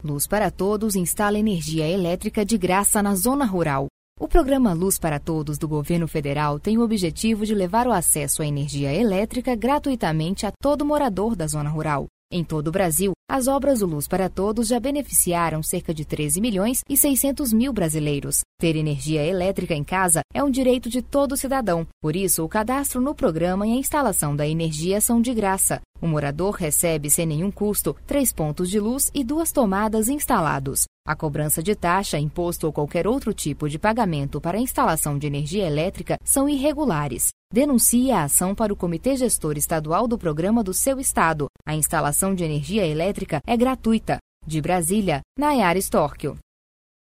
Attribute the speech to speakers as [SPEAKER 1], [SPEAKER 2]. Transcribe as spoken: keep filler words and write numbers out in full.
[SPEAKER 1] Luz para Todos instala energia elétrica de graça na zona rural. O programa Luz para Todos do governo federal tem o objetivo de levar o acesso à energia elétrica gratuitamente a todo morador da zona rural. Em todo o Brasil, as obras do Luz para Todos já beneficiaram cerca de treze milhões e seiscentos mil brasileiros. Ter energia elétrica em casa é um direito de todo cidadão. Por isso, o cadastro no programa e a instalação da energia são de graça. O morador recebe, sem nenhum custo, três pontos de luz e duas tomadas instalados. A cobrança de taxa, imposto ou qualquer outro tipo de pagamento para a instalação de energia elétrica são irregulares. Denuncie a ação para o Comitê Gestor Estadual do programa do seu estado. A instalação de energia elétrica é gratuita. De Brasília, Nayara Storchio.